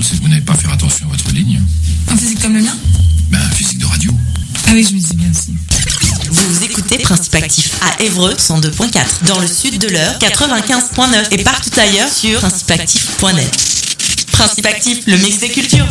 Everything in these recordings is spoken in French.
faute, c'est que vous n'avez pas fait attention à votre ligne. Un physique comme le mien? Ben, un physique de radio. Ah oui, je me disais bien aussi. Vous écoutez Principe Actif à Évreux 102.4, dans le sud de l'Eure 95.9 et partout ailleurs sur principeactif.net. Principe Actif, le mix des cultures.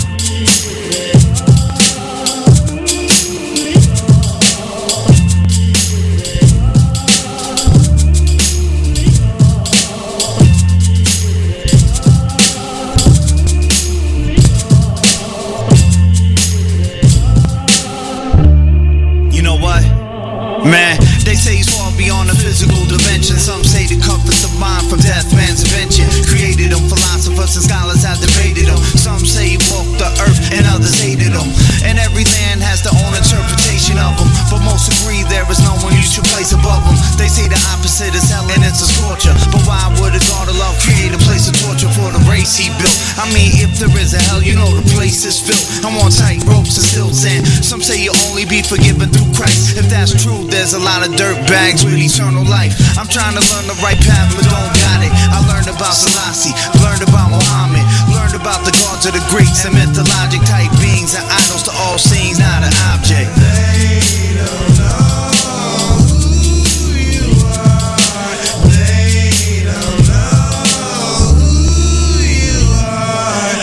Man, they say he's far beyond the physical dimension. Some say the comfort of mind from death, man's invention. Created him, philosophers and scholars have debated him. Some say he walked the earth and others hated him. And every land has their own interpretation of him, but most agree there is no one you should place above him. They say the opposite is hell and it's a torture. But why would a God of love create a place of torture for the race he built? I mean, if there is a hell, you know the place is filled. I'm on tight ropes and stilts, and some say you'll only be forgiven through Christ. If that's true, there's a lot of dirt bags with eternal life. I'm trying to learn the right path, but don't got it. I learned about Selassie, learned about Muhammad, learned about the gods of the Greeks and mythologic type beings and idols to all scenes, not an object. They don't know who you are. They don't know who you are.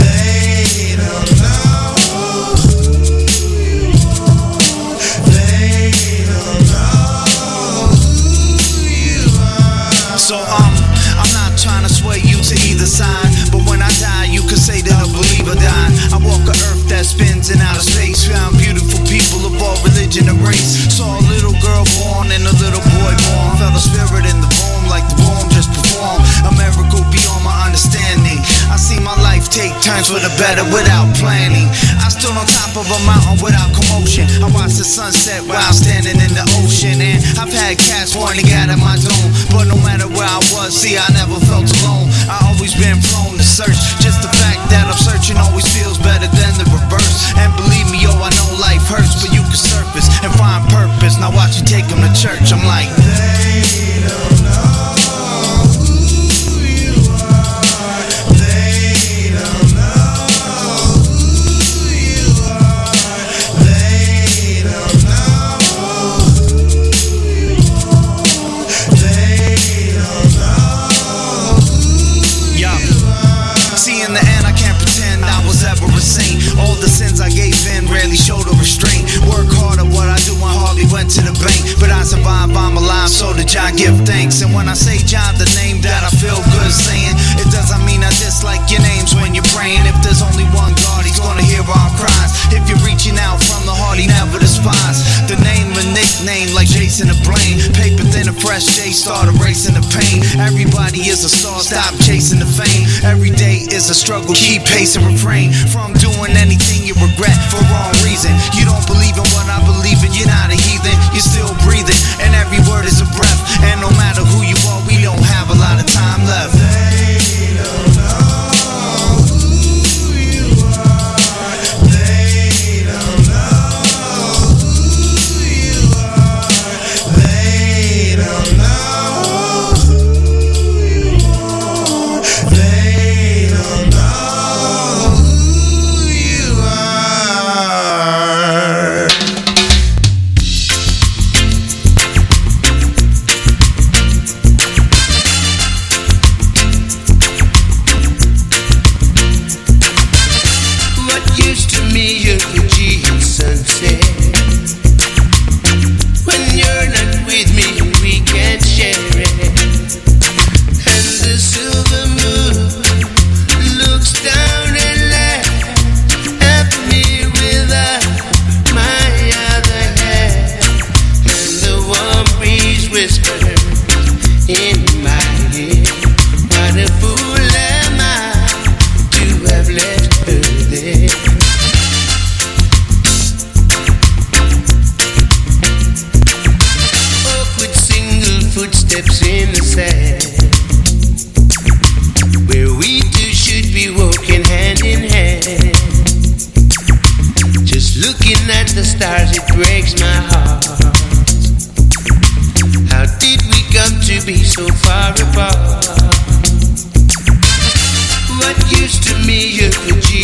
They don't know who you are. They don't know who you are. So I'm not trying to sway you to either side, but when I die, you can say that a believer died. I walk an earth that spins in outer space, found beautiful people of all religion and race. Saw a little girl born and a little boy born, felt a spirit in the womb like the womb just performed. A miracle beyond my understanding. I see my life take turns for the better without planning. I stood on top of a mountain without commotion. I watched the sunset while standing in the ocean, and I've had cats wanting to get at my dome, but no matter where I was, see, I never felt alone. I always been prone to search. Just the fact that I'm searching always feels better than the reverse. And believe me, yo, I know life hurts, but you can surface and find purpose. Now watch you take them to church. I'm like, they don't know who you are. They don't know who you are. They don't know who you are. They don't know who you are. See, in the end, I can't pretend I was ever a saint. All the sins I gave in rarely showed a restraint. Work hard at what I do, I hardly went to the bank, but I survived, I'm alive, so did Jah give thanks. And when I say Jah, the name that I feel good saying, it doesn't mean I dislike your names when you're praying. If there's only one God, he's gonna hear our cries. If you're reaching out from the heart, he never despise. The name a nickname like Jason the Blaine. Paper thin and fresh, Jay started racing the pain. Everybody is a star, stop chasing the fame. Every day is a struggle, keep pace and refrain from doing anything you regret for wrong reason. You don't believe in what I believe in, you're not a heathen, you're still breathing, and every word is a breath. And no matter who you are, we don't have a lot of time left. They don't know who you are. They don't know who you are. They don't know who you are. They don't know who you are. What used to me you could sunset. When you're not with me, we can't share it. And the silver moon looks down and laughs at me without my other hand. And the warm breeze whispers in my ear, what a fool am I to have left her there. Awkward single footsteps in the sand, where we two should be walking hand in hand. Just looking at the stars, it breaks my heart. How did we come to be so far apart? What used to me you could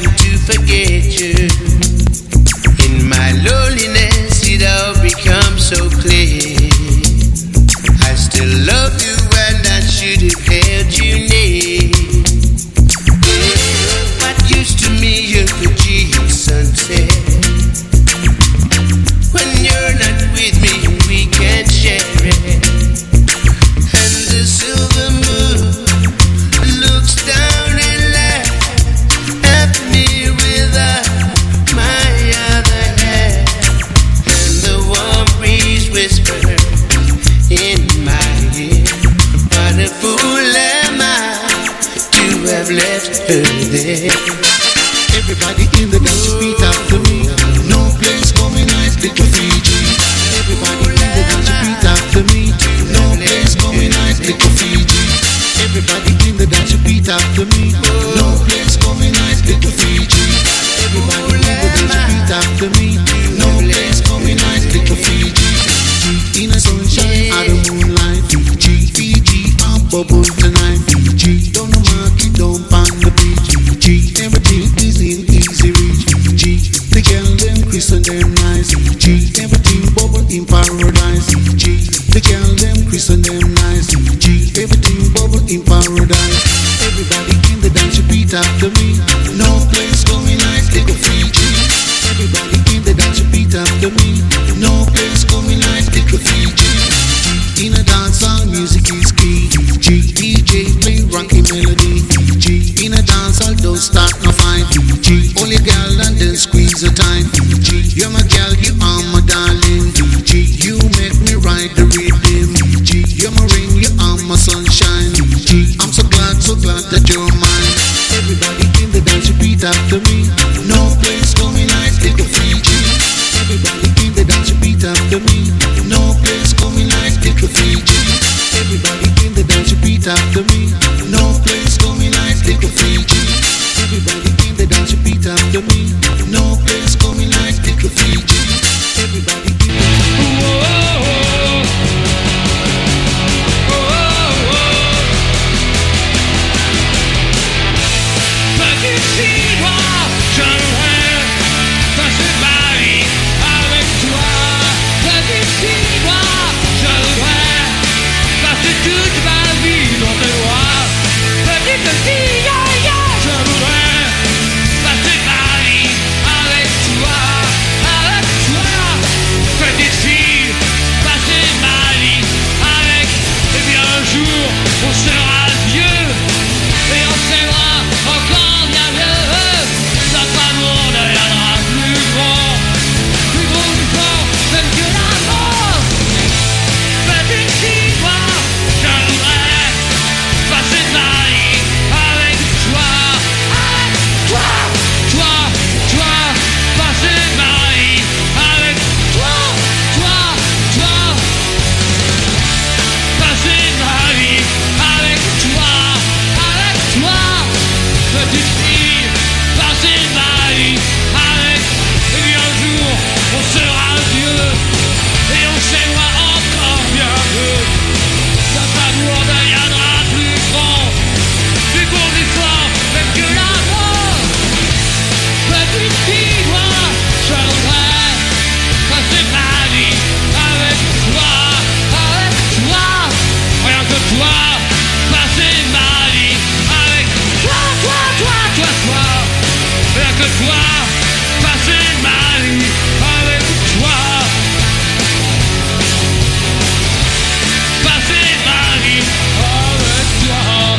trying to forget you. In my loneliness, it all becomes so clear. I still love you and I should have held you near. What used to me of a G sunset. When you're not with me, we can't share it. And the silver moon looks down and laughs at me without my other hand. And the warm breeze whispers in my ear, what a fool am I to have left her there. Everybody in the dance beat after me. No place for me nice, little Fiji. Everybody in the dance beat after me. No place for me nice, little Fiji. Everybody in the dance beat after me. No place for me nice, little Fiji. Everybody in the dance beat after me. No place for me nice, little Fiji. In the sunshine, out of moonlight, Fiji, Fiji, I'm bubble tonight, Fiji. Don't know market, don't pan the beach, Fiji. Everything is in easy reach, Fiji. The girl them Chris and them nice, Fiji. Everything bubble in paradise, Fiji. The girl them Chris and them nice, Fiji. Everything bubble in paradise. Everybody in the dance beat after me. No place going nice, they go Fiji. Everybody in the dance beat after me. No place going nice, they go Fiji. In a dance song, music is key, Fiji. DJ play rocky melody, Fiji. In a dance hall, don't start no fight, Fiji. Only girl and then squeeze the time, Fiji. You're my girl, you are my darling, Fiji. You make me ride the rhythm, Fiji. You're my rain, you are my sunshine, Fiji. I'm so glad that you're mine. Everybody in the dance beat after me. No place going nice, they go Fiji. Everybody in the dance beat after me. No place going nice, they go Fiji. Everybody in the dance beat after me. No place going nice, they go Fiji. Everybody in the dance beat after me. No place going nice, they go Fiji. Everybody in the on sera vieux et on s'aimera encore bien mieux. Notre amour deviendra plus grand du vent, même que la mort. Petite fille, moi, je voudrais passer ma vie avec toi, passer ma vie avec toi, passer ma vie avec toi, petite fille, passer ma vie avec. Et bien un jour, on sera vieux et on s'aimera encore bien mieux. Notre amour deviendra plus grand, plus beau, plus fort, même que la mort. Petite fille, moi, je voudrais passer ma vie avec toi, rien que toi, passer ma vie avec toi, rien que toi, passer ma vie avec toi, passer ma vie avec toi,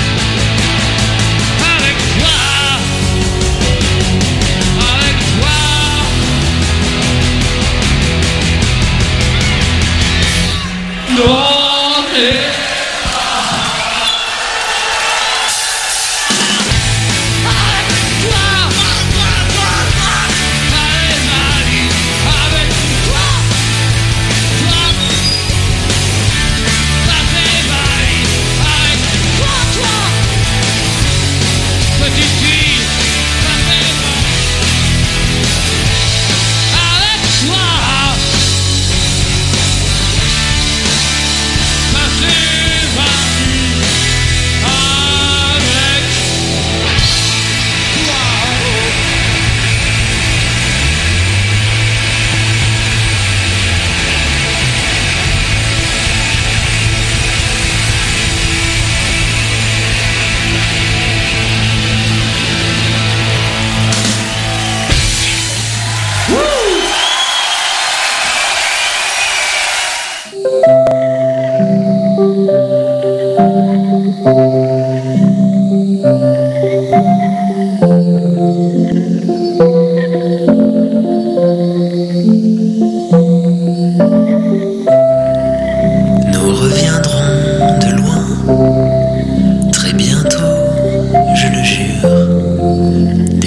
avec toi, avec toi. Non, mais avec toi,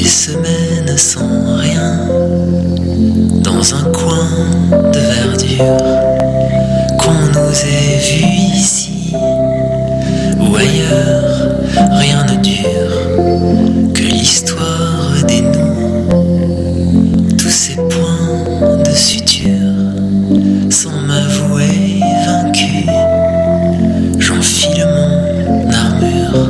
semaines sans rien, dans un coin de verdure, qu'on nous ait vu ici ou ailleurs, rien ne dure que l'histoire des nous. Tous ces points de suture, sans m'avouer vaincu, j'enfile mon armure.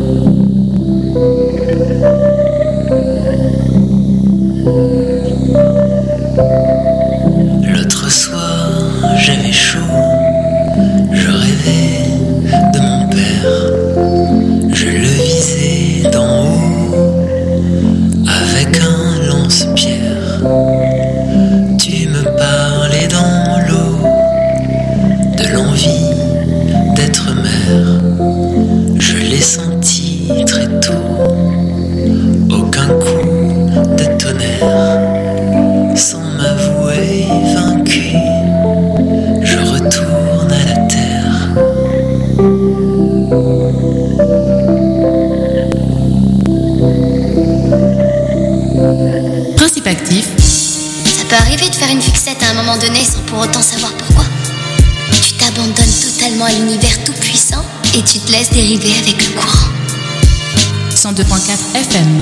L'autre soir, j'avais chaud, je rêvais de mon père, je le visais d'en haut, avec un lance-pierre. Tu me parlais dans l'eau, de l'envie d'être mère, je l'ai senti très tôt, aucun coup de tonnerre. Sans m'avouer vaincu, je retourne à la terre. Principe actif. Ça peut arriver de faire une fixette à un moment donné sans pour autant savoir pourquoi. Tu t'abandonnes totalement à l'univers tout puissant et tu te laisses dériver avec le courant. 102.4 FM.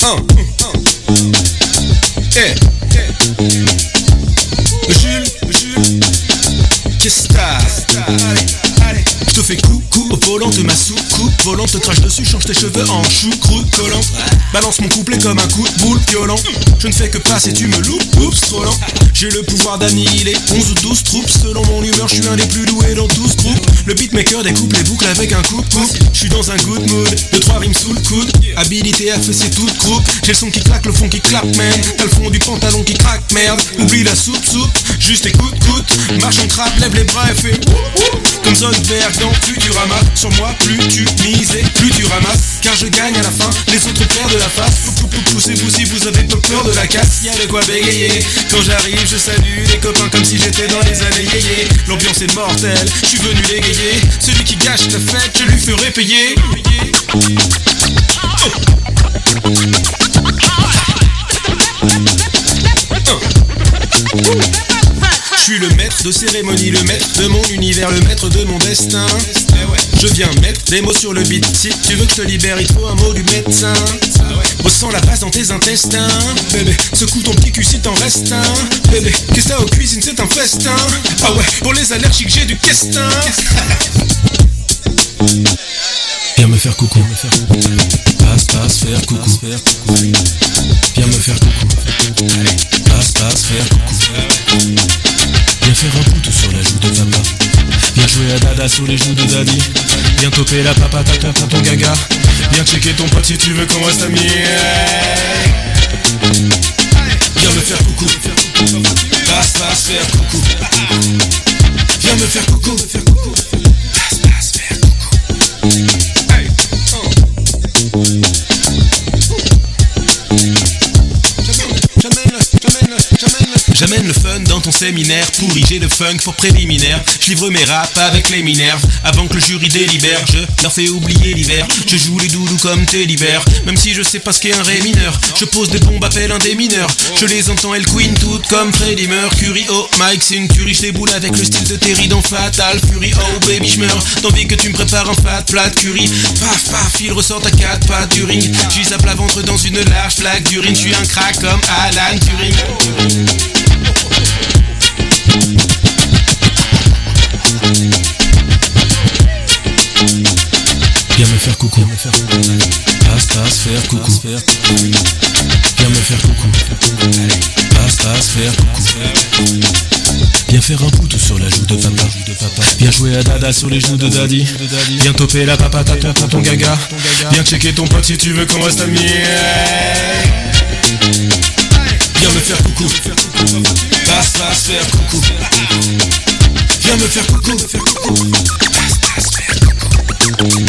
Jules, qu'est-ce que t'as? Je te fais coucou au volant de ma soucoupe. Volant te crache dessus, change tes cheveux en choucroute collant. Balance mon couplet comme un coup de boule violent. Je ne fais que passer, tu me loupes, oups, trop lent. J'ai le pouvoir d'annihiler 11 ou 12 troupes. Selon mon humeur, je suis un des plus doués dans 12 groupes. Le beatmaker découpe les boucles avec un coup de coupe. Je suis dans un good mood, 2-3 rimes sous le coude. Habilité à fesser toute croupe. J'ai le son qui claque, le fond qui clappe, man. T'as le fond du pantalon qui craque, merde. Oublie la soupe, juste écoute, marche en crabe, lève les bras et fais comme Zoidberg dans Futurama. Sur moi, plus tu mises et plus tu ramasses. Car je gagne à la fin, les autres perdent de la face. Poussez-vous si vous avez pas peur de la casse. Y'a de quoi bégayer. Quand j'arrive, je salue les copains comme si j'étais dans les années yéyé. L'ambiance est mortelle, je suis venu l'égayer. Celui qui gâche la fête, je lui ferai payer. Je suis le maître de cérémonie, le maître de mon univers, le maître de mon destin. Je viens mettre des mots sur le beat. Si tu veux que je te libère, il te faut un mot du médecin. Ressens la base dans tes intestins. Bébé, secoue ton petit cul si t'en restes un. Bébé, qu'est-ce que t'as aux cuisines, c'est un festin. Ah ouais, pour les allergiques j'ai du questin. Viens me faire coucou. Passe, faire coucou. Viens me faire coucou. Passe, faire coucou. Viens faire un poutou sur la joue de papa. Viens jouer à dada sur les joues de daddy. Viens toper la papa, ton gaga. Viens checker ton pote si tu veux qu'on reste amis. Viens me faire coucou. Passe, faire coucou. Viens me faire coucou. Passe, faire coucou. J'amène le fun dans ton séminaire. Pourri, j'ai le funk pour préliminaire. Je livre mes raps avec les minerves. Avant que le jury délibère, je leur fais oublier l'hiver. Je joue les doudous comme t'es l'hiver. Même si je sais pas ce qu'est un ré mineur. Je pose des bombes, appelle un des mineurs. Je les entends, elles queen toutes comme Freddie Mercury. Oh Mike, c'est une tuerie, je déboule avec le style de Terry dans Fatal Fury. Oh baby, je meurs d'envie que tu me prépares un fat plat de curry. Paf, paf, il ressort à 4 pattes du ring. J'y zappe la ventre dans une large plaque d'urine. Je suis un crack comme Alan Turing. Viens me faire coucou. Passe, faire coucou. Viens me faire coucou. Passe, faire coucou. Viens faire un poutou sur la joue de papa. Viens jouer à dada sur les joues de daddy. Viens toper la papa, ton gaga. Viens checker ton pote si tu veux qu'on reste amis. Viens me faire coucou. Passe, faire coucou. Viens me faire coucou. Passe, faire coucou.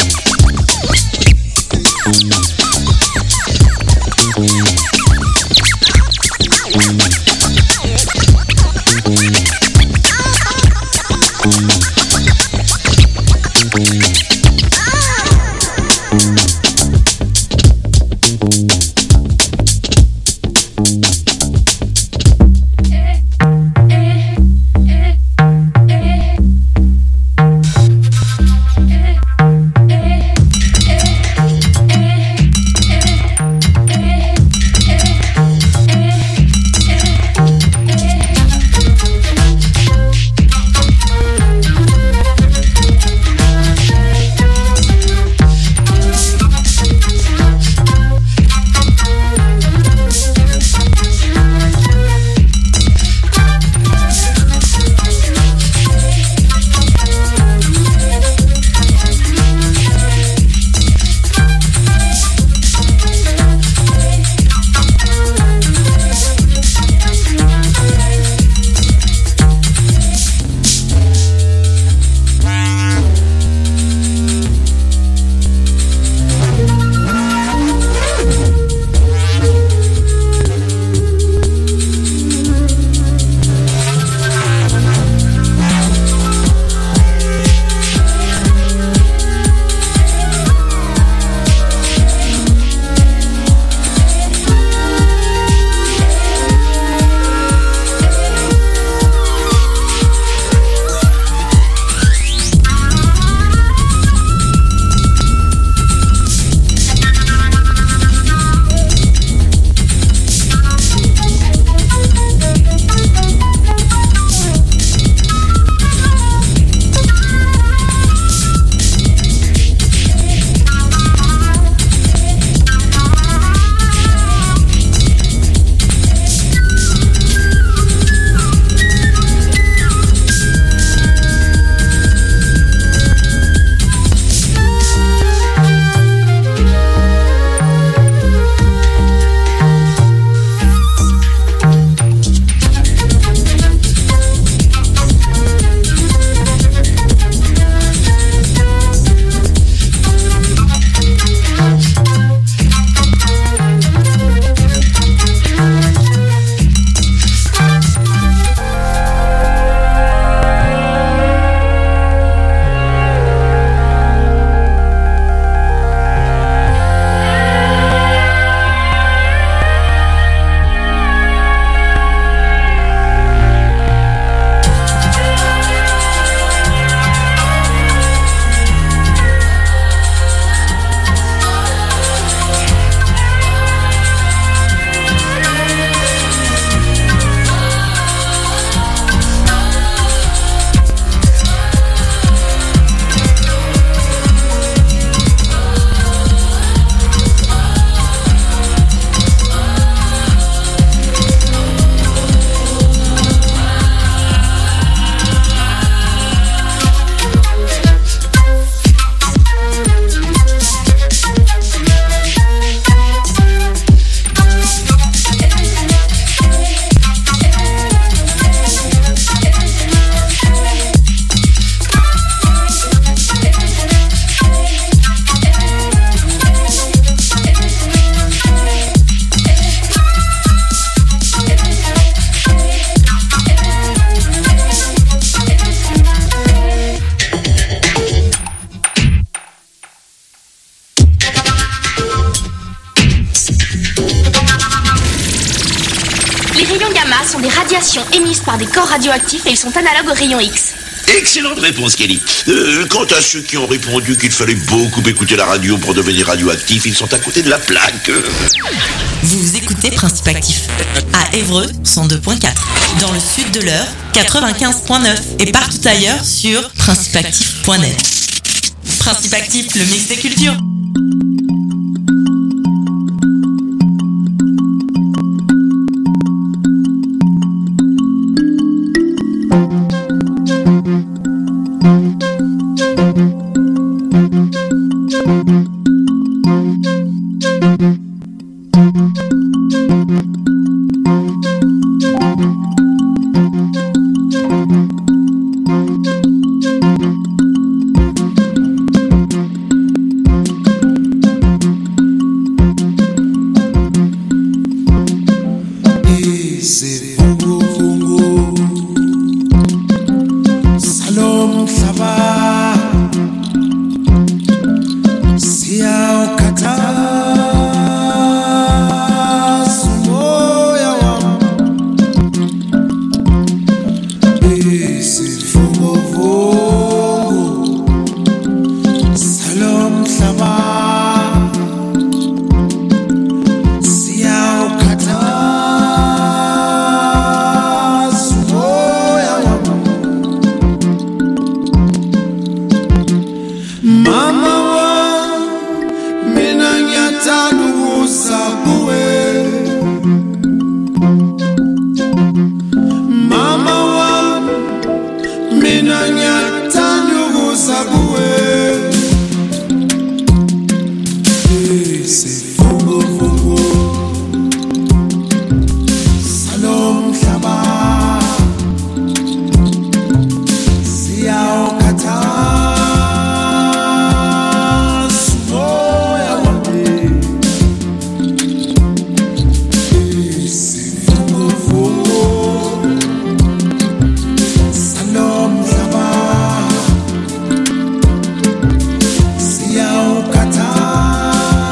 émises par des corps radioactifs et ils sont analogues aux rayons X. Excellente réponse, Kelly. Quant à ceux qui ont répondu qu'il fallait beaucoup écouter la radio pour devenir radioactif, ils sont à côté de la plaque. Vous écoutez Principe Actif à Évreux 102.4, dans le sud de l'Eure 95.9 et partout ailleurs sur principeactif.net. Principe Actif, le mix des cultures.